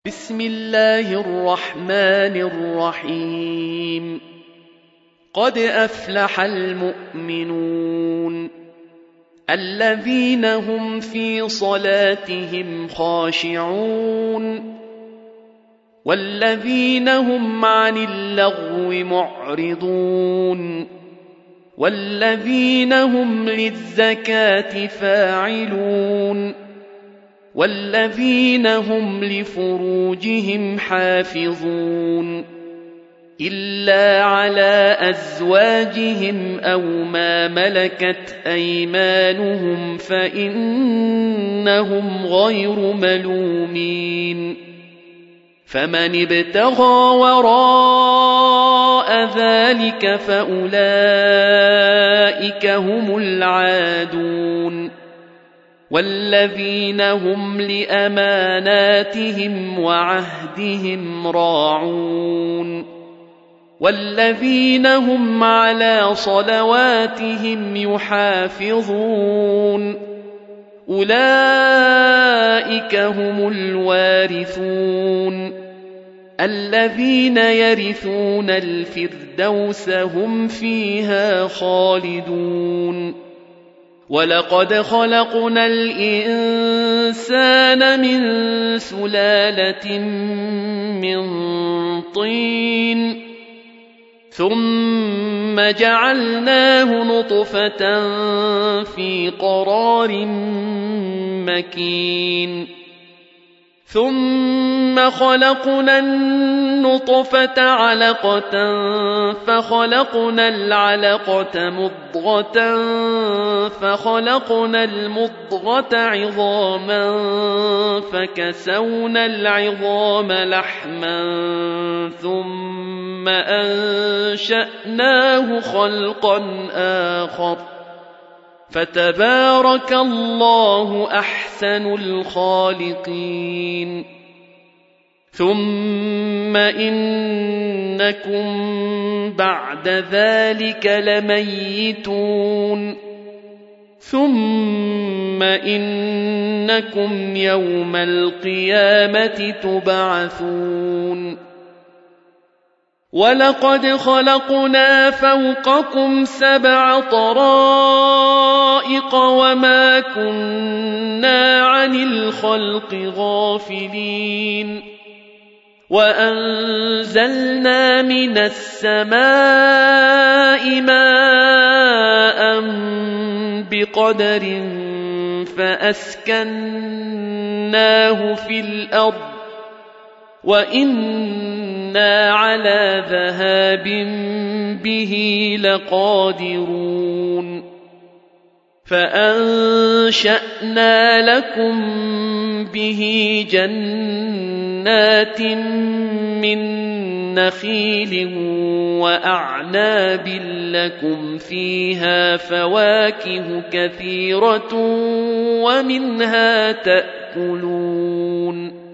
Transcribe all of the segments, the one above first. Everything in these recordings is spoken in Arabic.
بسم الله الرحمن الرحيم. قد أفلح المؤمنون الذين هم في صلاتهم خاشعون والذين هم عن اللغو معرضون والذين هم للزكاة فاعلون والذين هم لفروجهم حافظون إلا على أزواجهم أو ما ملكت أيمانهم فإنهم غير ملومين. فمن ابتغى وراء ذلك فأولئك هم العادون والذين هم لأماناتهم وعهدهم راعون والذين هم على صلواتهم يحافظون أولئك هم الوارثون الذين يرثون الفردوس هم فيها خالدون. ولقد خلقنا الإنسان من سلالة من طين ثم جعلناه نطفة في قرار مكين ثم خلقنا النطفة علقة فخلقنا العلقة مضغة فخلقنا المضغة عظاما فكسونا العظام لحما ثم أنشأناه خلقا آخر فتبارك الله أحسن الخالقين. ثم إنكم بعد ذلك لميتون ثم إنكم يوم القيامة تبعثون. ولقد خلقنا فوقكم 7 طرائق وما كنا عن الخلق غافلين وأنزلنا من السماء ماء بقدر فأسكناه في الأرض وإنا على ذهاب به لقادرون. فأنشأنا لكم به جنات من نخيل وأعناب لكم فيها فواكه كثيرة ومنها تأكلون.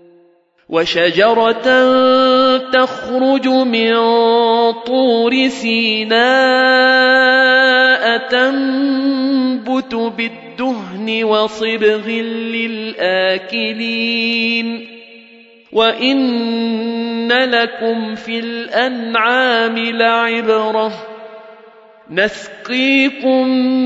وشجرة تخرج من طور سيناء تنبت بالدهن وصبغ للآكلين وإن لكم في الأنعام لعبرة نسقيكم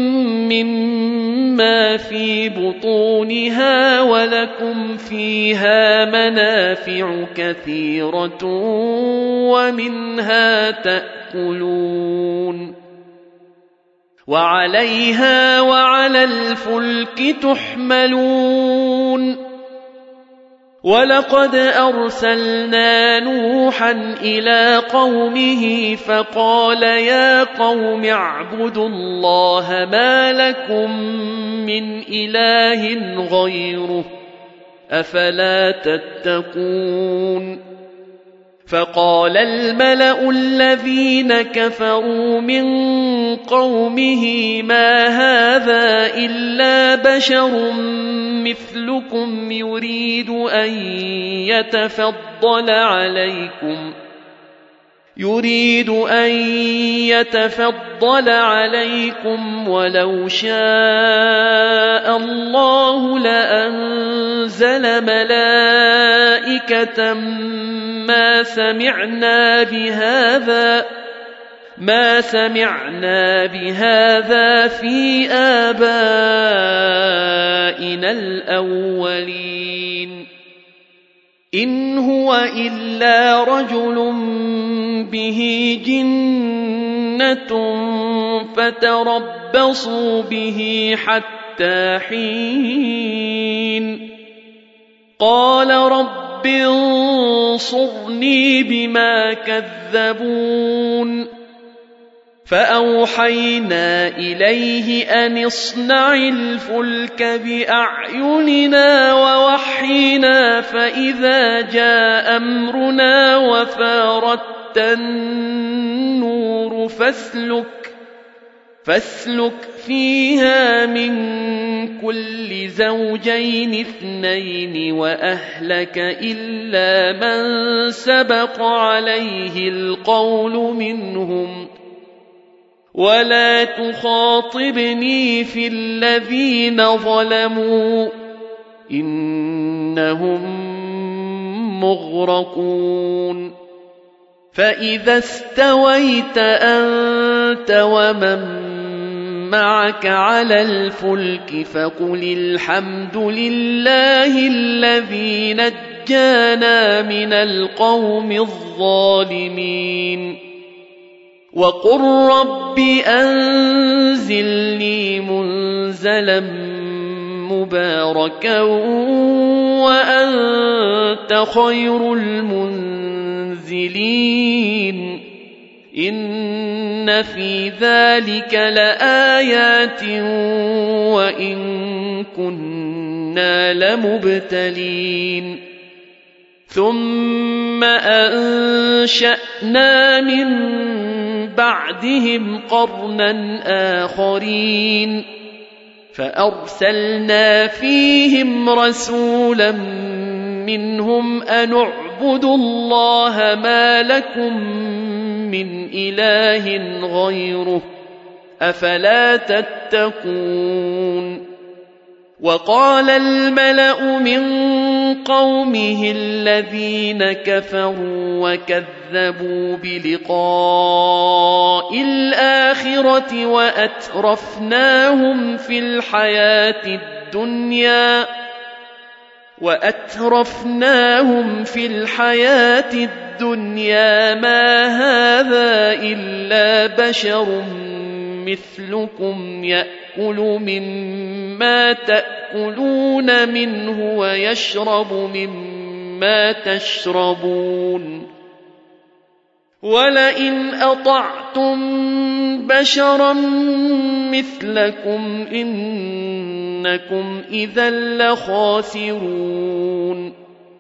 مما في بطونها ولكم فيها منافع كثيرة ومنها تأكلون وعليها وعلى الفلك تحملون. ولقد أرسلنا نوحا إلى قومه فقال يا قوم اعبدوا الله ما لكم من إله غيره أفلا تتقون. فقال الملأ الذين كفروا من قومه ما هذا إلا بشر مثلكم يريد أن يتفضل عليكم ولو شاء الله لأنزل ملائكة ملائكة ما سمعنا بهذا في آبائنا الأولين إن هو إلا رجل به جنة فتربصوا به حتى حين قال رب انصرني بما كذبون فأوحينا إليه أن اصنع الفلك بأعيننا ووحينا فإذا جاء أمرنا وفارت النور فاسلك فيها من كل زوجين اثنين وأهلك إلا من سبق عليه القول منهم ولا تخاطبني في الذين ظلموا إنهم مغرقون فإذا استويت أنت ومن معك على الفلك فقل الحمد لله الذي نجانا من القوم الظالمين وقل رب أنزلني منزلا مباركا وأنت خير المنزلين إن في ذلك لآيات وإن كنا لمبتلين ثم أنشأنا من بعدهم قرنا آخرين فأرسلنا فيهم رسولا منهم أن اعبدوا الله ما لكم من إله غيره أفلا تتقون وقال الملأ من قومه الذين كفروا وكذبوا بلقاء الآخرة وأترفناهم في الحياة الدنيا ما هذا إلا بشر مثلكم يأكل مما تأكلون منه ويشرب مما تشربون ولئن أطعتم بشرا مثلكم إنكم إذا لخاسرون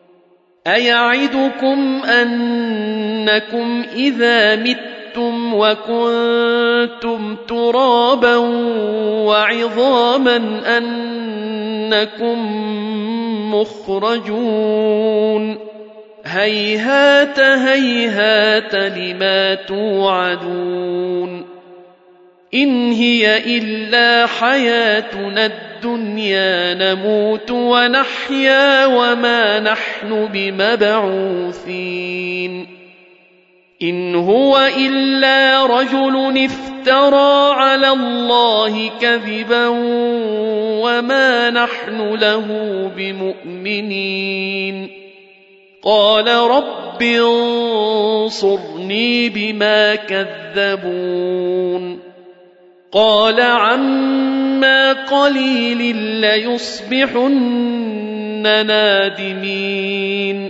أيعدكم أنكم إذا متم وكنتم ترابا وعظاما أنكم مخرجون هيهات هيهات لما توعدون إن هي إلا حياتنا الدنيا نموت ونحيا وما نحن بمبعوثين إن هو إلا رجل افترى على الله كذبا وما نحن له بمؤمنين قال رب انصرني بما كذبون قال عما قليل ليصبحن نادمين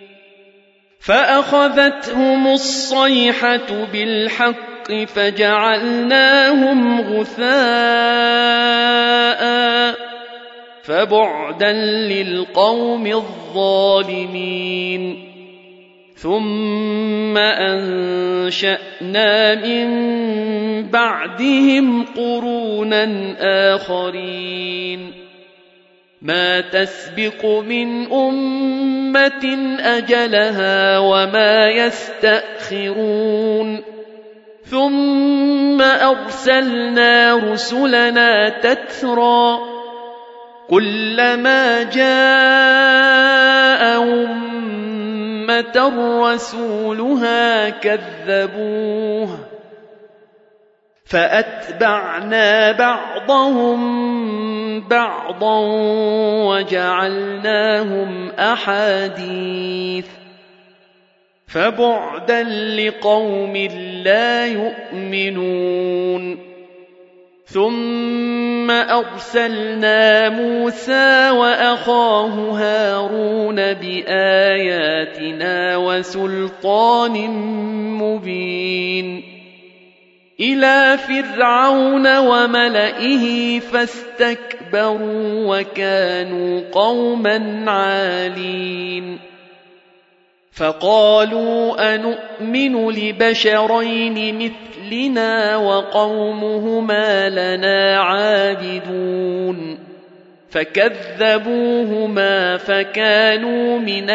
فأخذتهم الصيحة بالحق فجعلناهم غثاء فبعدا للقوم الظالمين ثم أنشأنا من بعدهم قرونا آخرين ما تسبق من أمة أجلها وما يستأخرون ثم أرسلنا رسلنا تترى كلما جاء أمة رسولها كذبوه فأتبعنا بعضهم بعضا وجعلناهم أحاديث فبعدا لقوم لا يؤمنون ثم أرسلنا موسى وأخاه هارون بآياتنا وسلطان مبين إلى فرعون وملئه فاستكبروا وكانوا قوما عالين فقالوا أنؤمن لبشرين مثلنا وقومهما لنا عابدون فكذبوهما فكانوا من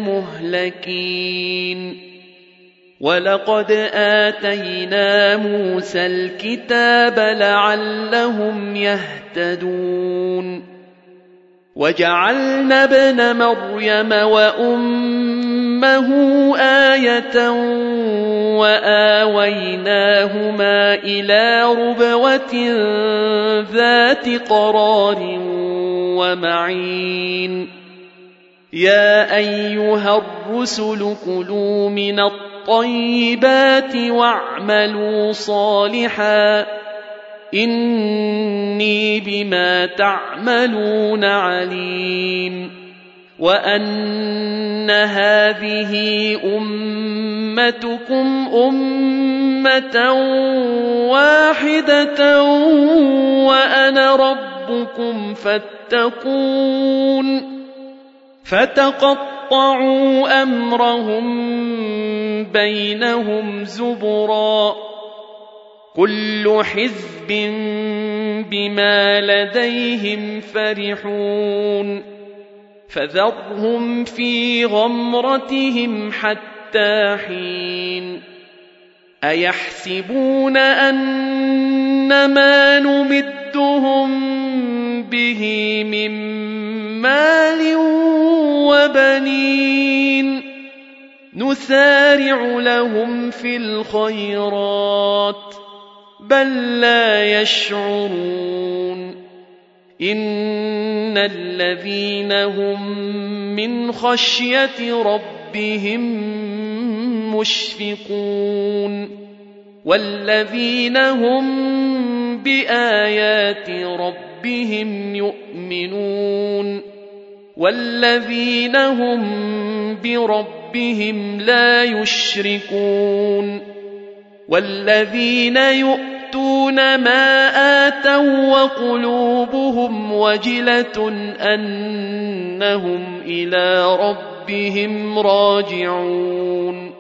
المهلكين ولقد آتينا موسى الكتاب لعلهم يهتدون وجعلنا ابن مريم وأمه آية وآويناهما إلى ربوة ذات قرار ومعين يا أيها الرسل كلوا من الطيبات واعملوا صالحا إني بما تعملون عليم وأن هذه أمتكم أمة واحدة وأنا ربكم فاتقون فتقطعوا أمرهم بينهم زبرا كل حزب بما لديهم فرحون فذرهم في غمرتهم حتى حين أيحسبون أن ما نمدهم به من مال وبنين نسارع لهم في الخيرات بل لا يشعرون إن الذين هم من خشية ربهم مشفقون والذين هم بآيات ربهم يؤمنون والذين هم بربهم لا يشركون والذين يؤتون ما آتوا وقلوبهم وجلة أنهم إلى ربهم راجعون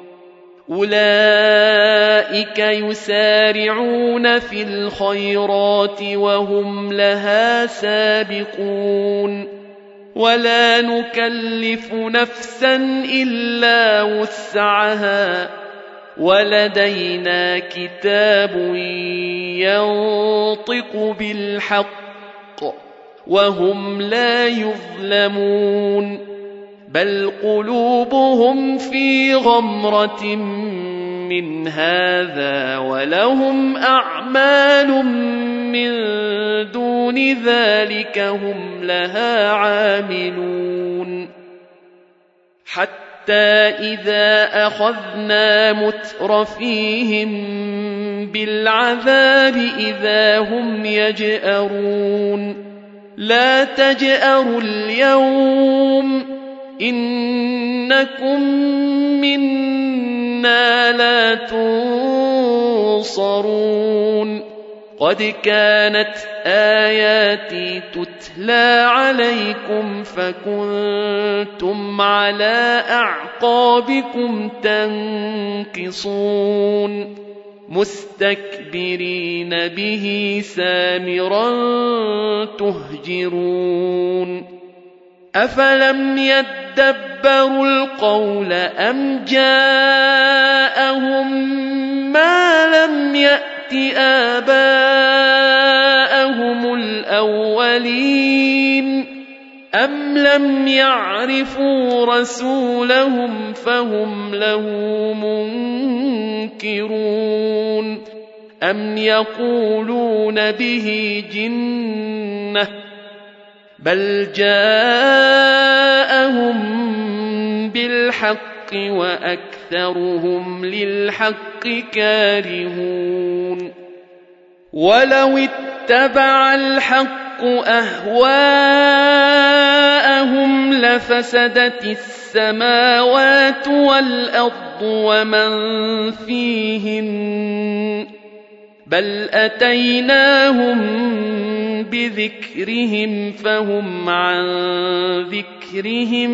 أولئك يسارعون في الخيرات وهم لها سابقون ولا نكلف نفسا إلا وسعها ولدينا كتاب ينطق بالحق وهم لا يظلمون بل قلوبهم في غمرة من هذا ولهم أعمال من دون ذلك هم لها عاملون حتى إذا أخذنا مترفيهم بالعذاب إذا هم يجأرون لا تجأروا اليوم إنكم منا لا تنصرون قد كانت آياتي تتلى عليكم فكنتم على أعقابكم تنكصون مستكبرين به سامرا تهجرون أفلم يدبروا القول أم جاءهم ما لم يأت آباءهم الأولين أم لم يعرفوا رسولهم فهم له منكرون أم يقولون به جنة بل جاءهم بالحق وأكثرهم للحق كارهون ولو اتبع الحق أهواءهم لفسدت السماوات والأرض ومن فيهن بل أتيناهم بذكرهم فهم عن ذكرهم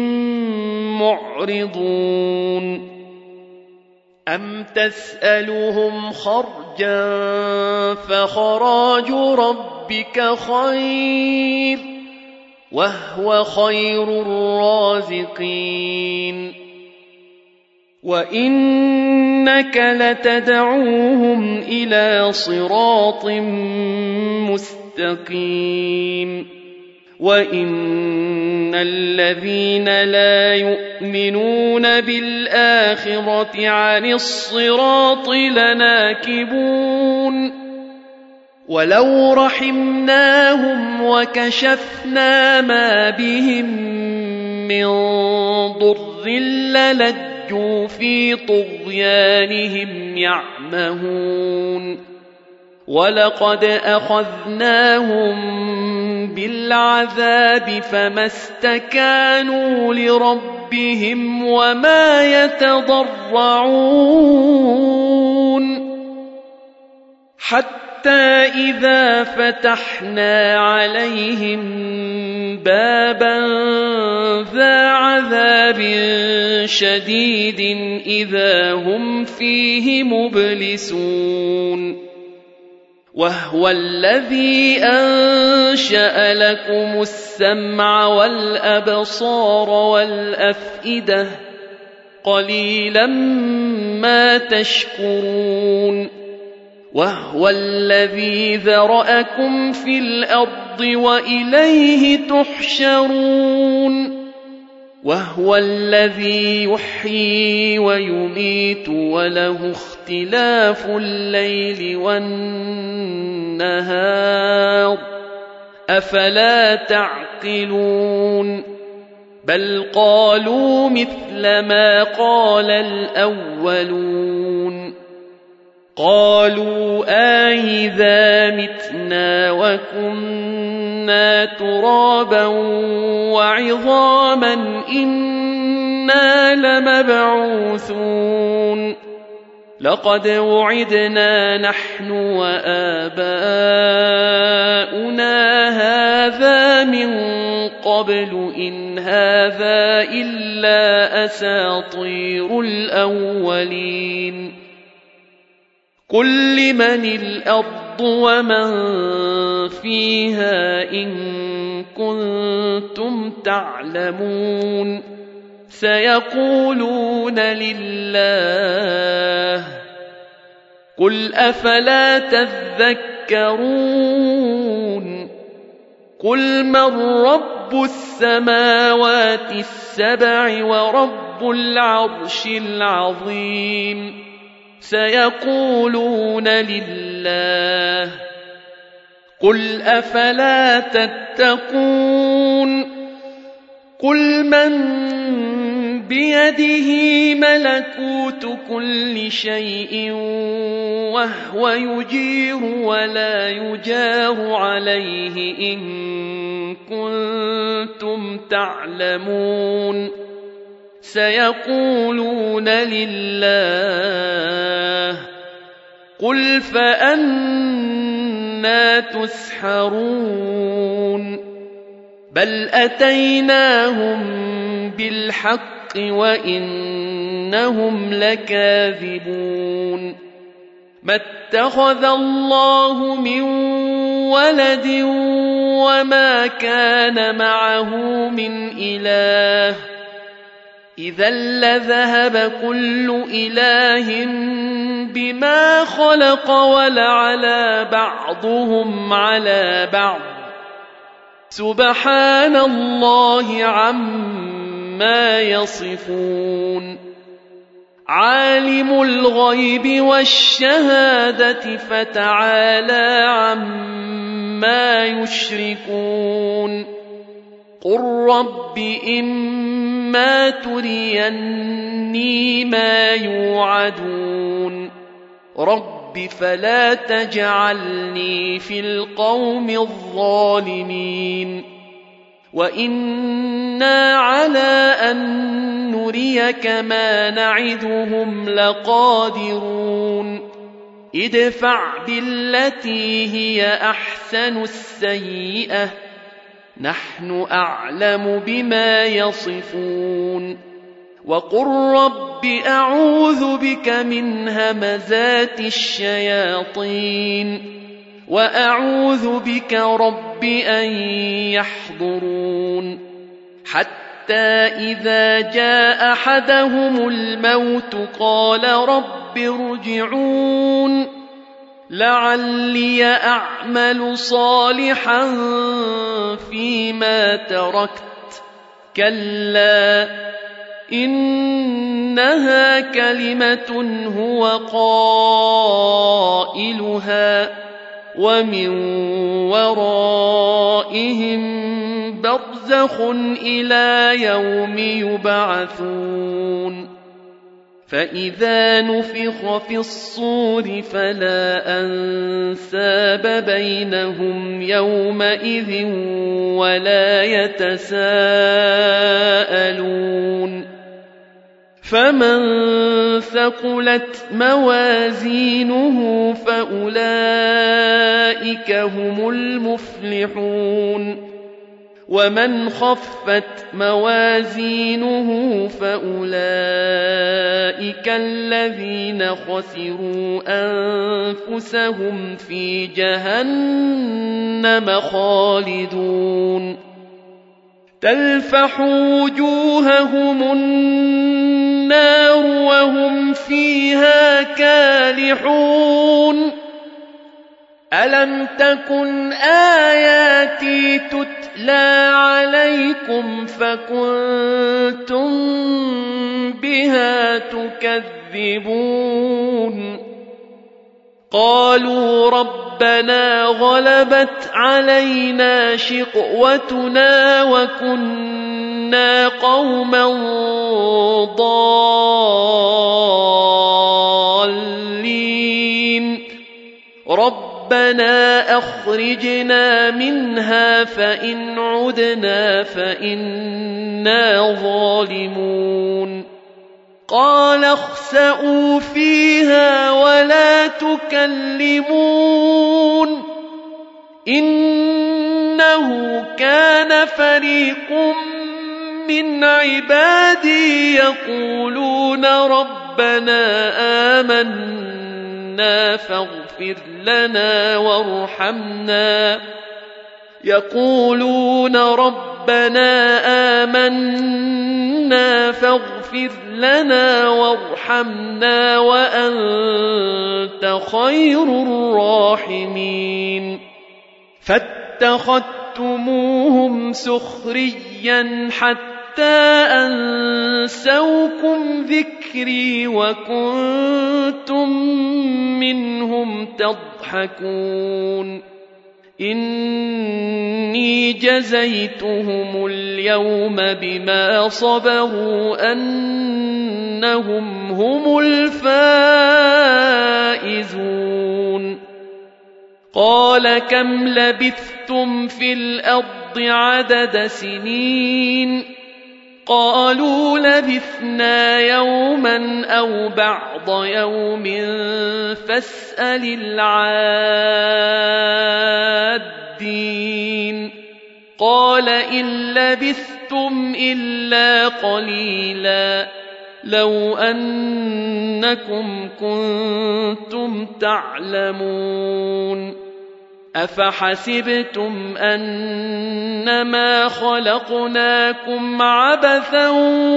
معرضون أم تسألهم خرجا فخراج ربك خير وهو خير الرازقين وإنك لتدعوهم إلى صراط مستقيم وإن الذين لا يؤمنون بالآخرة عن الصراط لناكبون ولو رحمناهم وكشفنا ما بهم من ضر للجوا في طغيانهم يعمهون ولقد أخذناهم بالعذاب فما استكانوا لربهم وما يتضرعون حتى إذا فتحنا عليهم بابا ذا عذاب شديد إذا هم فيه مبلسون وهو الذي أنشأ لكم السمع والأبصار والأفئدة قليلا ما تشكرون وهو الذي ذرأكم في الأرض وإليه تحشرون وهو الذي يحيي ويميت وله اختلاف الليل والنهار أفلا تعقلون بل قالوا مثل ما قال الأولون قالوا أإذا متنا وكنا ترابا وعظاما إنا لمبعوثون لقد وعدنا نحن وآباؤنا هذا من قبل إن هذا إلا أساطير الأولين قل لمن الأرض ومن فيها إن كنتم تعلمون سيقولون لله قل أفلا تذكرون قل من رب السماوات السبع ورب العرش العظيم سيقولون لله قل أفلا تتقون قل من بيده ملكوت كل شيء وهو يجير ولا يجار عليه إن كنتم تعلمون سيقولون لله قل فأنى تسحرون بل أتيناهم بالحق وإنهم لكاذبون ما اتخذ الله من ولد وما كان معه من إله إذا لذهب كل إله بما خلق ولعلى بعضهم على بعض سبحان الله عما يصفون عالم الغيب والشهادة فتعالى عما يشركون قل رب إما تريني ما يوعدون رب فلا تجعلني في القوم الظالمين وإنا على أن نريك ما نعدهم لقادرون ادفع بالتي هي أحسن السيئة نحن أعلم بما يصفون وقل رب أعوذ بك من همزات الشياطين وأعوذ بك رب أن يحضرون حتى إذا جاء أحدهم الموت قال رب ارجعون لعلي أعمل صالحا فيما تركت كلا إنها كلمة هو قائلها ومن ورائهم برزخ إلى يوم يبعثون فإذا نفخ في الصور فلا أنساب بينهم يومئذ ولا يتساءلون فمن ثقلت موازينه فأولئك هم المفلحون ومن خفت موازينه فأولئك الذين خسروا أنفسهم في جهنم خالدون تلفح وجوههم النار وهم فيها كالحون ألم تكن آياتي تتلى عليكم فكنتم بها تكذبون قالوا ربنا غلبت علينا شقوتنا وكنا قوما ضالين ربنا أخرجنا منها فإن عدنا فإنا ظالمون قال اخسئوا فيها ولا تكلمون إنه كان فريق من عبادي يقولون ربنا آمنا فاغفر لنا وارحمنا يقولون ربنا آمنا فاغفر لنا وارحمنا وأنت خير الراحمين فاتخذتموهم سخريا حتى أنسوكم ذكري وكنتم منهم تضحكون إني جزيتهم اليوم بما صبروا أنهم هم الفائزون قال كم لبثتم في الأرض عدد سنين قالوا لبثنا يوما أو بعض يوم فاسأل العادين قال إن لبثتم إلا قليلا لو أنكم كنتم تعلمون أفحسبتم أنما خلقناكم عبثا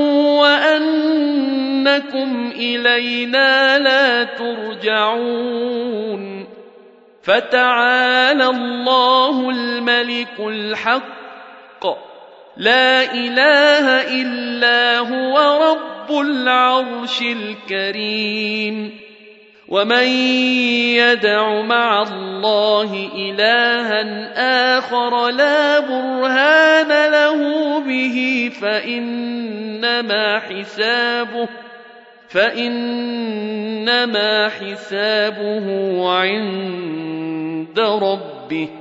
وأنكم إلينا لا ترجعون فتعالى الله الملك الحق لا إله إلا هو رب العرش الكريم ومن يدع مع الله إلها آخر لا برهان له به فإنما حسابه عند ربه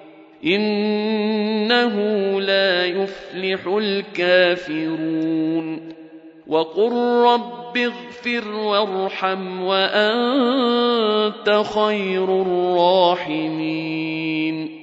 إنه لا يفلح الكافرون وقل رب اغفر وارحم وأنت خير الراحمين